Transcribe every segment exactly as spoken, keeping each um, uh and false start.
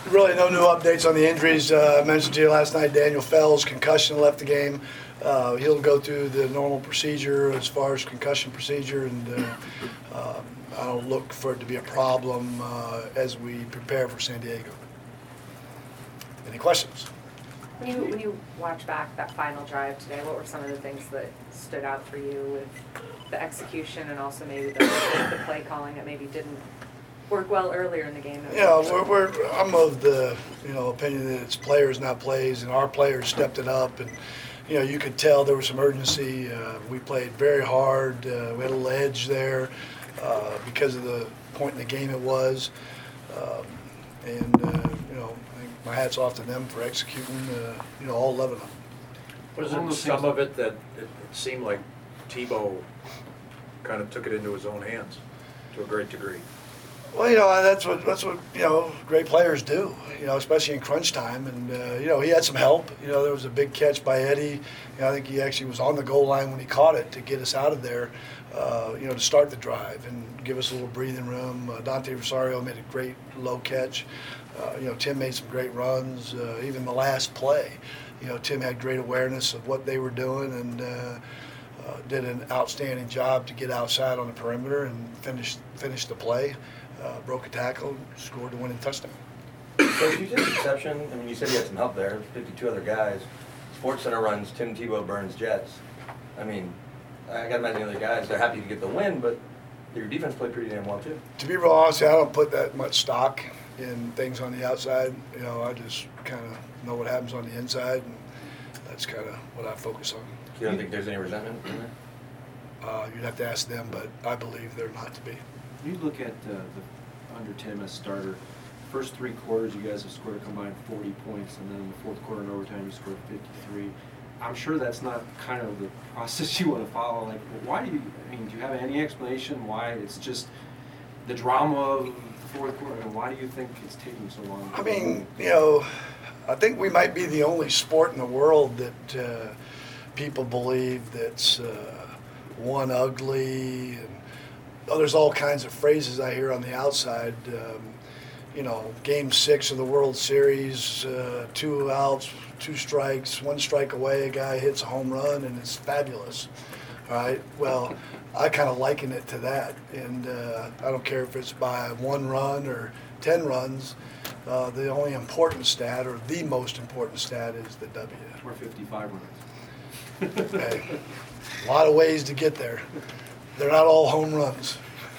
Really no new updates on the injuries. Uh, I mentioned to you last night, Daniel Fells, concussion, left the game. Uh, he'll go through the normal procedure as far as concussion procedure, and uh, uh, I don't look for it to be a problem uh, as we prepare for San Diego. Any questions? When you, when you watch back that final drive today, what were some of the things that stood out for you with the execution and also maybe the, the play calling that maybe didn't work well earlier in the game? Yeah, we're, we're, I'm of the you know opinion that it's players, not plays, and our players stepped it up, and you know you could tell there was some urgency. Uh, we played very hard. Uh, we had a little edge there uh, because of the point in the game it was, um, and uh, you know I think my hat's off to them for executing. Uh, you know all eleven of them. Wasn't some of it that it, it seemed like Tebow kind of took it into his own hands to a great degree? Well, you know that's what that's what you know great players do. You know, especially in crunch time, and uh, you know he had some help. You know, there was a big catch by Eddie. You know, I think he actually was on the goal line when he caught it to get us out of there. Uh, you know, to start the drive and give us a little breathing room. Uh, Dante Rosario made a great low catch. Uh, you know, Tim made some great runs. Uh, even the last play, you know, Tim had great awareness of what they were doing and uh, uh, did an outstanding job to get outside on the perimeter and finish finish the play. Uh, broke a tackle, scored the winning touchdown. So if you did exception, I mean, you said you had some help there, fifty-two other guys. Sports Center runs Tim Tebow, Burns, Jets. I mean, I got to imagine the other guys, they're happy to get the win, but your defense played pretty damn well too. To be real honest, I don't put that much stock in things on the outside. You know, I just kind of know what happens on the inside, and that's kind of what I focus on. You don't think there's any resentment in there? Uh, you'd have to ask them, but I believe they're not to be. You look at uh, the under Tim as starter. First three quarters, you guys have scored a combined forty points, and then in the fourth quarter and overtime, you scored fifty-three. I'm sure that's not kind of the process you want to follow. Like, why do you? I mean, do you have any explanation why it's just the drama of the fourth quarter? And why do you think it's taking so long? I mean, you know, I think we might be the only sport in the world that uh, people believe that's uh, one ugly. And, oh, there's all kinds of phrases I hear on the outside. Um, you know, game six of the World Series, uh, two outs, two strikes, one strike away, a guy hits a home run, and it's fabulous. All right, well, I kind of liken it to that. And uh, I don't care if it's by one run or ten runs. Uh, the only important stat, or the most important stat, is the W. We're fifty-five runs. Okay. A lot of ways to get there. They're not all home runs.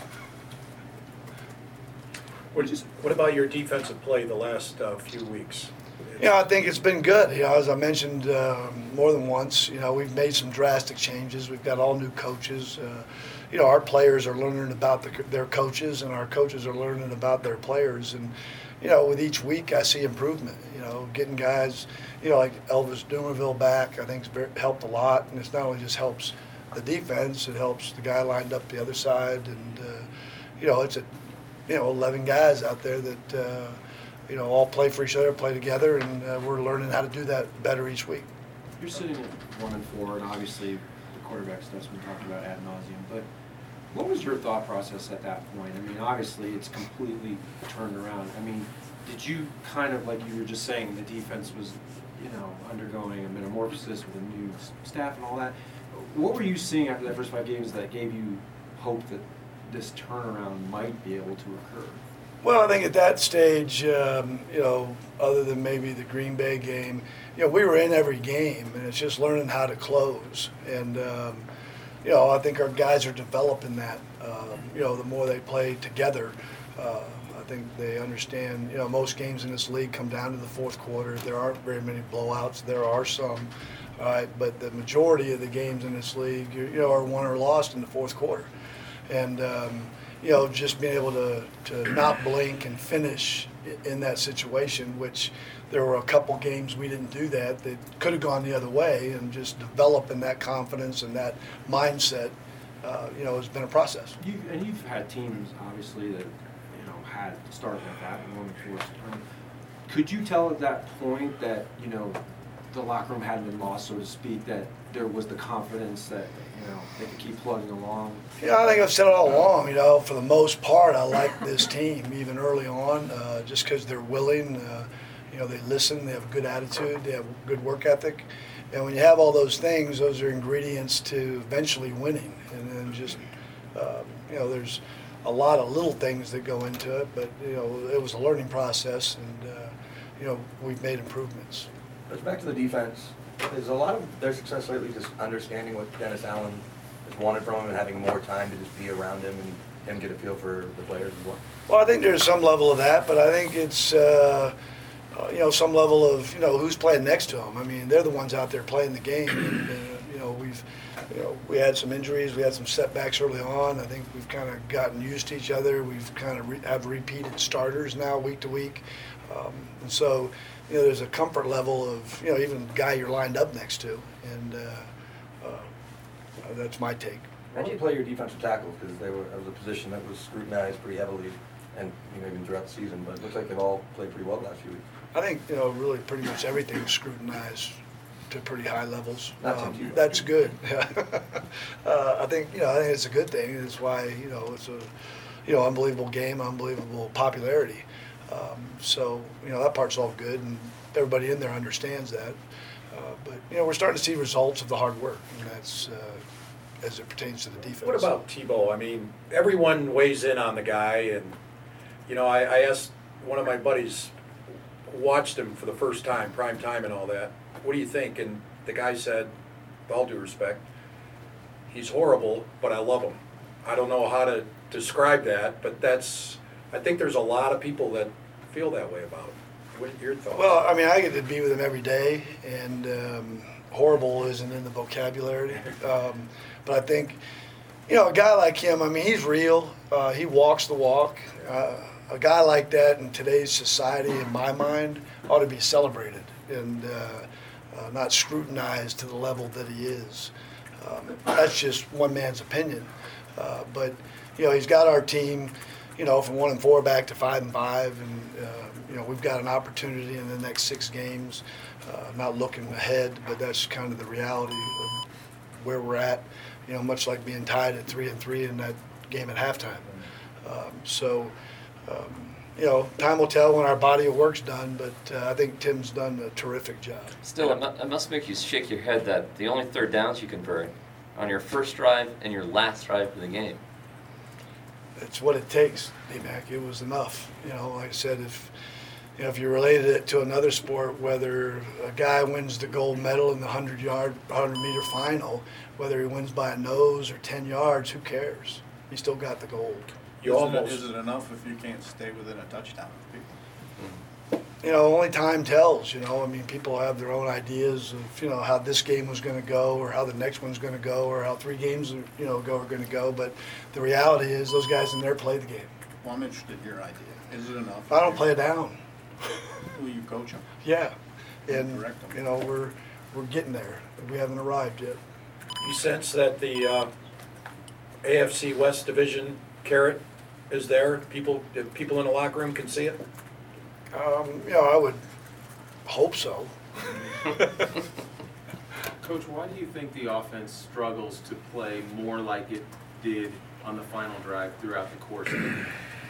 What, is, what about your defensive play the last uh, few weeks? You know, I think it's been good. You know, as I mentioned um, more than once, you know, we've made some drastic changes. We've got all new coaches. Uh, you know, our players are learning about the, their coaches, and our coaches are learning about their players. And, you know, with each week, I see improvement. You know, getting guys, you know, like Elvis Dumerville back, I think has helped a lot. And it's not only just helps the defense, it helps the guy lined up the other side. And, uh, you know, it's a, you know, eleven guys out there that, uh, you know, all play for each other, play together, and uh, we're learning how to do that better each week. You're sitting at one and four, and obviously the quarterback stuff's been talked about ad nauseum. But what was your thought process at that point? I mean, obviously it's completely turned around. I mean, did you kind of, like you were just saying, the defense was, you know, undergoing a metamorphosis with a new staff and all that. What were you seeing after that first five games that gave you hope that this turnaround might be able to occur? Well, I think at that stage, um, you know, other than maybe the Green Bay game, you know, we were in every game, and it's just learning how to close. And, um, you know, I think our guys are developing that. Um, you know, the more they play together, uh, I think they understand, you know, most games in this league come down to the fourth quarter. There aren't very many blowouts. There are some. All right, but the majority of the games in this league, you know, are won or lost in the fourth quarter. And, um, you know, just being able to, to not blink and finish in that situation, which there were a couple games we didn't do that that could have gone the other way, and just developing that confidence and that mindset, uh, you know, has been a process. You and you've had teams, obviously, that, you know, had started like that and won the fourth term. Could you tell at that point that, you know, the locker room hadn't been lost, so to speak, that there was the confidence that, you know, they could keep plugging along? Yeah, I think I've said it all along, you know, for the most part, I like this team, even early on, uh, just because they're willing, uh, you know, they listen, they have a good attitude, they have a good work ethic. And when you have all those things, those are ingredients to eventually winning. And then just, um, you know, there's a lot of little things that go into it, but, you know, it was a learning process, and, uh, you know, we've made improvements. But back to the defense, is a lot of their success lately just understanding what Dennis Allen has wanted from him and having more time to just be around him and him get a feel for the players as well? Well, I think there's some level of that, but I think it's, uh, uh, you know, some level of, you know, who's playing next to them. I mean, they're the ones out there playing the game. And, uh, you know, we've, you know, we had some injuries, we had some setbacks early on. I think we've kind of gotten used to each other. We've kind of re- have repeated starters now week to week. Um, and so, you know, there's a comfort level of, you know, even the guy you're lined up next to. And uh, uh, that's my take. How do you play your defensive tackles? Because they were, that was a position that was scrutinized pretty heavily, and you know, even throughout the season. But it looks like they've all played pretty well the last few weeks. I think, you know, really pretty much everything was scrutinized to pretty high levels. Not Um, Tim Tebow. That's good. uh, I think, you know, I think it's a good thing. It's why, you know, it's a, you know, unbelievable game, unbelievable popularity. Um, so, you know, that part's all good, and everybody in there understands that. Uh, but, you know, we're starting to see results of the hard work, and that's uh, as it pertains to the defense. What about Tebow? I mean, everyone weighs in on the guy, and, you know, I, I asked one of my buddies, watched him for the first time, prime time and all that, what do you think? And the guy said, with all due respect, he's horrible, but I love him. I don't know how to describe that, but that's, I think there's a lot of people that feel that way about him. What are your thoughts? Well, I mean, I get to be with him every day, and um, horrible isn't in the vocabulary. Um, but I think, you know, a guy like him, I mean, he's real. Uh, he walks the walk. Uh, a guy like that in today's society, in my mind, ought to be celebrated and uh, uh, not scrutinized to the level that he is. Um, that's just one man's opinion. Uh, but, you know, he's got our team, you know, from one and four back to five and five, and uh, you know, we've got an opportunity in the next six games. Uh, not looking ahead, but that's kind of the reality of where we're at. You know, much like being tied at three and three in that game at halftime. Um, so, um, you know, time will tell when our body of work's done. But uh, I think Tim's done a terrific job. Still, it mu- it must make you shake your head that the only third downs you convert on your first drive and your last drive of the game. It's what it takes, D-Mac. It was enough. You know, like I said, if you know, if you related it to another sport, whether a guy wins the gold medal in the hundred-yard, hundred-meter final, whether he wins by a nose or ten yards, who cares? He still got the gold. You is almost, It, is it enough if you can't stay within a touchdown of people? You know, only time tells. You know, I mean, people have their own ideas of, you know, how this game was going to go, or how the next one's going to go, or how three games, you know, go are going to go. But the reality is, those guys in there play the game. Well, I'm interested in your idea. Is it enough? I don't play it down. Will you coach them? Yeah, and Direct them. you know, we're we're getting there. We haven't arrived yet. you sense that the uh, A F C West Division carrot is there? People, if people in the locker room can see it? Um, you know, I would hope so. Coach, why do you think the offense struggles to play more like it did on the final drive throughout the course of the game?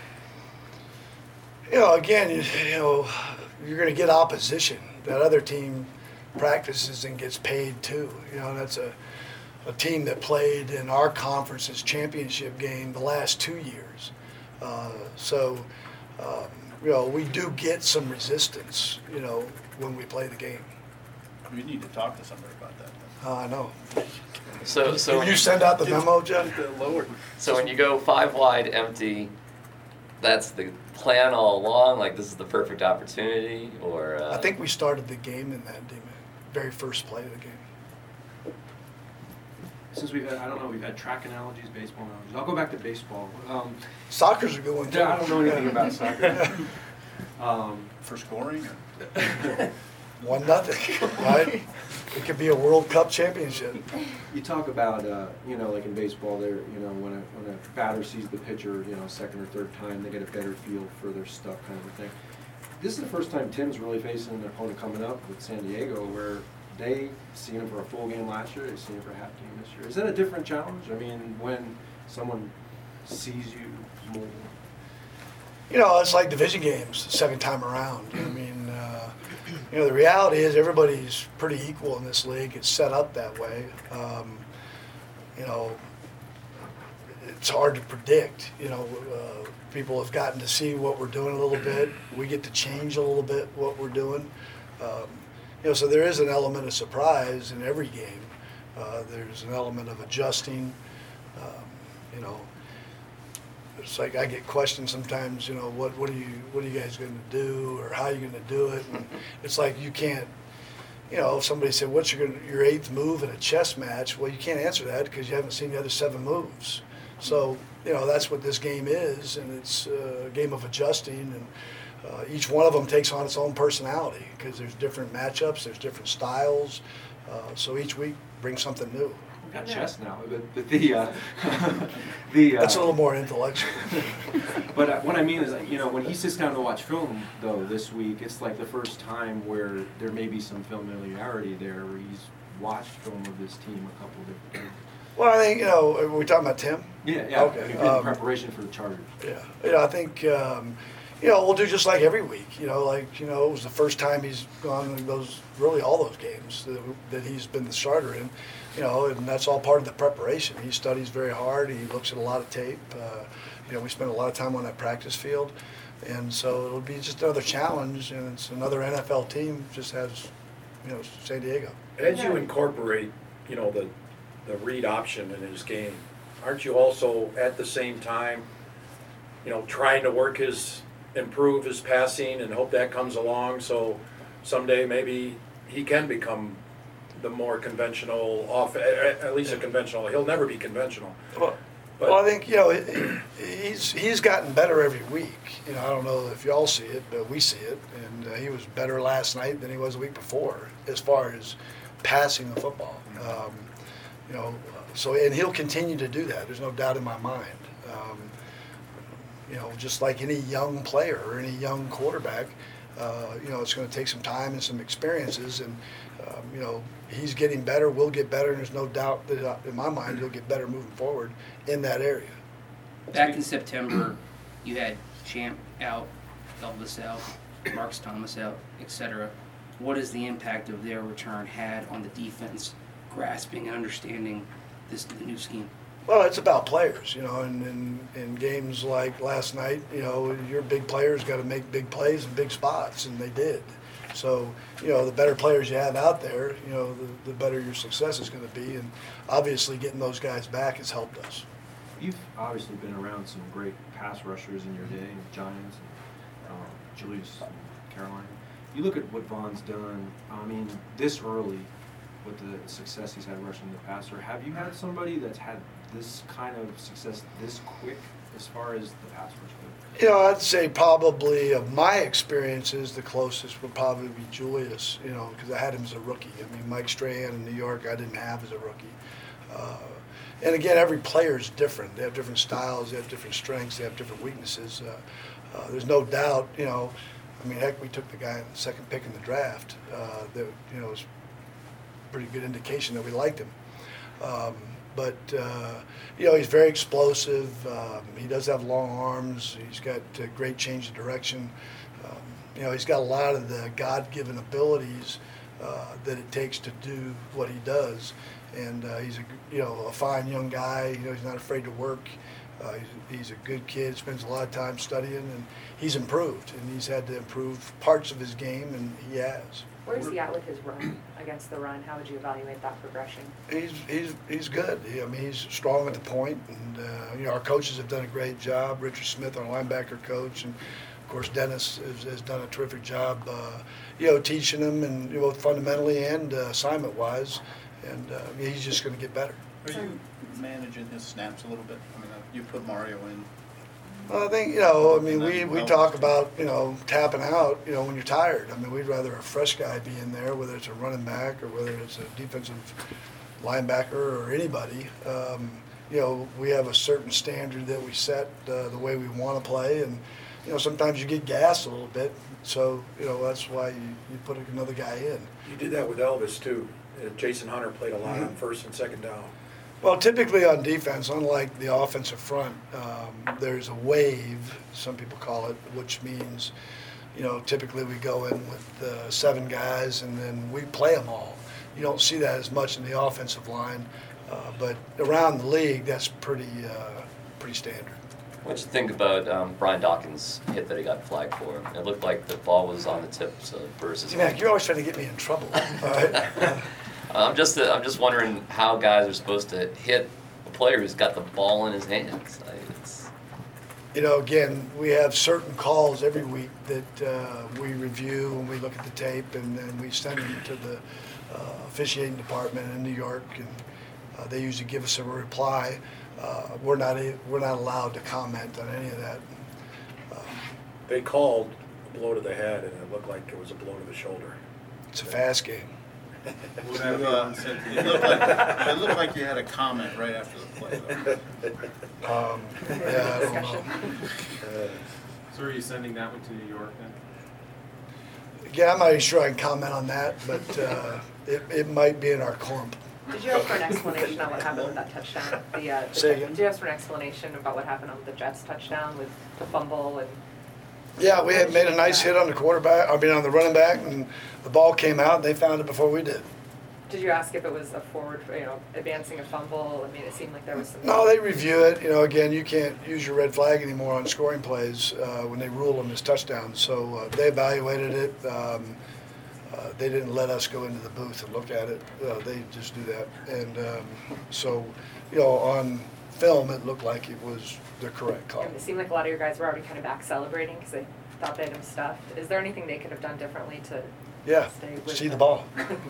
You know, again, you, you know, you're going to get opposition. That other team practices and gets paid too. You know, that's a, a team that played in our conference's championship game the last two years. Uh, so, um, you know, we do get some resistance, you know, when we play the game. We need to talk to somebody about that. Uh, I know. So, so Did you send out the memo, Jeff? Lower. So when you go five wide empty, that's the plan all along. Like this is the perfect opportunity, or uh, I think we started the game in that, Demon. Very first play of the game. Since we've had, I don't know, we've had track analogies, baseball analogies. I'll go back to baseball. Um, Soccer's a good one too. yeah, I don't know anything about soccer. um, For scoring? Or? One nothing, right? It could be a World Cup championship. You talk about, uh, you know, like in baseball, there, you know, when a when a batter sees the pitcher, you know, second or third time, they get a better feel for their stuff, kind of a thing. This is the first time Tim's really facing an opponent coming up with San Diego, where they seen him for a full game last year, they've seen him for a half game this year. Is that a different challenge? I mean, when someone sees you more? You know, it's like division games, the second time around. I mean, uh, you know, the reality is everybody's pretty equal in this league. It's set up that way. Um, you know, it's hard to predict. You know, uh, people have gotten to see what we're doing a little bit. We get to change a little bit what we're doing. Um, you know, so there is an element of surprise in every game. Uh, there's an element of adjusting. Um, you know, it's like I get questions sometimes. You know, what what are you what are you guys going to do, or how are you going to do it? And it's like you can't. You know, if somebody said, "What's your your eighth move in a chess match?" Well, you can't answer that because you haven't seen the other seven moves. So, you know, that's what this game is, and it's a game of adjusting, and uh, each one of them takes on its own personality because there's different matchups, there's different styles, uh, so each week brings something new. We've got chess now, but, but the, uh, the. Uh, That's a little more intellectual. But uh, what I mean is, you know, when he sits down to watch film, though, this week, it's like the first time where there may be some familiarity there, where he's watched film of this team a couple different times. Well, I think, you know, are we talking about Tim? Yeah, yeah. Okay, I mean, um, in preparation for the Chargers. Yeah, you know, I think, um, you know, we'll do just like every week. You know, like, you know, it was the first time he's gone in those, really all those games that, that he's been the starter in, you know, and that's all part of the preparation. He studies very hard. He looks at a lot of tape. Uh, you know, we spend a lot of time on that practice field. And so it'll be just another challenge, and it's another N F L team, just has, you know, San Diego. As you incorporate, you know, the, the read option in his game, aren't you also at the same time, you know, trying to work his, improve his passing and hope that comes along, so someday maybe he can become the more conventional off, at at least a conventional, he'll never be conventional. Well, But- well, I think, you know, he's he's gotten better every week. You know, I don't know if y'all see it, but we see it. And uh, he was better last night than he was the week before as far as passing the football. Um, you know, so, and he'll continue to do that. There's no doubt in my mind. Um, you know, just like any young player or any young quarterback, uh, you know, it's going to take some time and some experiences. And, um, you know, he's getting better, we'll get better, and there's no doubt that uh, in my mind he'll get better moving forward in that area. Back in September, you had Champ out, Elvis out, Marcus Thomas out, et cetera. What has the impact of their return had on the defense grasping and understanding this the new scheme? Well, it's about players, you know, and in, in games like last night, you know, your big players got to make big plays in big spots, and they did. So, you know, the better players you have out there, you know, the, the better your success is going to be. And obviously getting those guys back has helped us. You've obviously been around some great pass rushers in your day, Giants, and, um, Julius, and Carolina. You look at what Vaughn's done, I mean, this early, with the success he's had rushing the passer, have you had somebody that's had this kind of success this quick as far as the pass rush goes? You know, I'd say probably of my experiences, the closest would probably be Julius, you know, because I had him as a rookie. I mean, Mike Strahan in New York, I didn't have as a rookie. Uh, and again, every player is different. They have different styles, they have different strengths, they have different weaknesses. Uh, uh, there's no doubt, you know, I mean, heck, we took the guy in the second pick in the draft. Uh, that, you know, was a pretty good indication that we liked him. Um, But, uh, you know, he's very explosive. Um, he does have long arms. He's got uh, great change of direction. Um, you know, he's got a lot of the God-given abilities uh, that it takes to do what he does. And uh, he's, a, you know, a fine young guy. You know, he's not afraid to work. Uh, he's, he's a good kid, spends a lot of time studying, and he's improved. And he's had to improve parts of his game, and he has. Where's he at with his run, against the run? How would you evaluate that progression? He's he's he's good. He, I mean, he's strong at the point, and uh, you know our coaches have done a great job. Richard Smith, our linebacker coach, and of course Dennis has, has done a terrific job. Uh, you know, teaching him, and you know, fundamentally and uh, assignment-wise, and uh, he's just going to get better. Are you managing his snaps a little bit? I mean, uh, you put Mario in. Well, I think, you know, I mean, And we, then we helps talk too. about, you know, tapping out, you know, when you're tired. I mean, we'd rather a fresh guy be in there, whether it's a running back or whether it's a defensive linebacker or anybody. Um, you know, we have a certain standard that we set uh, the way we want to play. And, you know, sometimes you get gassed a little bit. So, you know, that's why you, you put another guy in. You did that with Elvis too. Uh, Jason Hunter played a lot on first and second down. Well, typically on defense, unlike the offensive front, um, there's a wave, some people call it, which means, you know, typically we go in with uh, seven guys and then we play them all. You don't see that as much in the offensive line, uh, but around the league, that's pretty, uh, pretty standard. What'd you think about um, Brian Dawkins' hit that he got flagged for? It looked like the ball was on the tips of versus. Mac, you're always trying to get me in trouble, all right? Uh, I'm just uh, I'm just wondering how guys are supposed to hit a player who's got the ball in his hands. I, it's, You know, again, we have certain calls every week that uh, we review and we look at the tape, and then we send them to the uh, officiating department in New York, and uh, they usually give us a reply. Uh, we're not a, we're not allowed to comment on any of that. Um, They called a blow to the head, and it looked like it was a blow to the shoulder. it's a fast game. You, uh, It looked like, it looked like you had a comment right after the play, though. Um, yeah, I don't know. Uh, So are you sending that one to New York then? Again, I'm not even sure I can comment on that, but uh, it, it might be in our clump. Did you ask for an explanation on what happened with that touchdown? The, uh, the Say again? Did you ask for an explanation about what happened on the Jets touchdown with the fumble and? Yeah, we had made a nice hit on the quarterback, I mean, on the running back, and the ball came out, and they found it before we did. Did you ask if it was a forward, you know, advancing a fumble? I mean, it seemed like there was some. No, they review it. You know, again, you can't use your red flag anymore on scoring plays uh, when they rule them as touchdowns. So uh, they evaluated it. Um, uh, they didn't let us go into the booth and look at it. Uh, they just do that. And um, so, you know, on film, it looked like it was the correct call. And it seemed like a lot of your guys were already kind of back celebrating because they thought they had him stuffed. Is there anything they could have done differently to Yeah, stay with see the them? ball.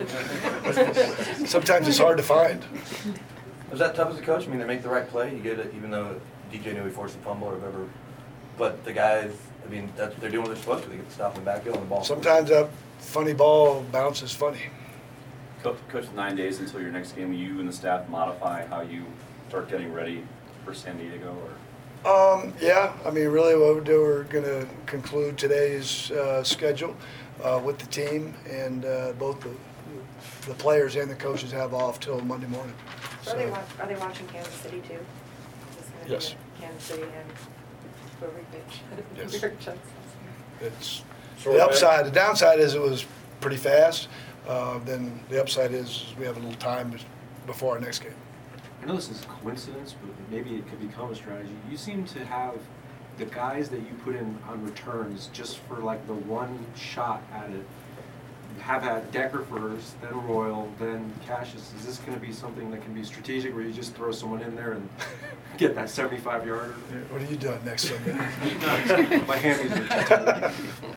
Sometimes it's hard to find. Was that tough as a coach? I mean, they make the right play, you get it, even though D J knew he forced the fumble or whatever. But the guys, I mean, that's, they're doing what they're supposed to. They get to stop in the backfield and the ball. Sometimes that funny ball bounces funny. Co- Coach, nine days until your next game, will you and the staff modify how you start getting ready for San Diego, or? Um, yeah, I mean, really what we'll do, we're going to conclude today's uh, schedule uh, with the team, and uh, both the, the players and the coaches have off till Monday morning. Are they, So, wa- are they watching Kansas City too? Is this gonna be Yes. a Kansas City and Rick Bitch? Yes. Rick Johnson. it's, So the upside, the downside is it was pretty fast. Uh, then the upside is we have a little time before our next game. I know this is a coincidence, but maybe it could become a strategy. You seem to have the guys that you put in on returns just for like the one shot at it. Have had Decker first, then Royal, then Cassius. Is this going to be something that can be strategic, where you just throw someone in there and get that seventy-five yarder? What are you doing next Sunday? My hand is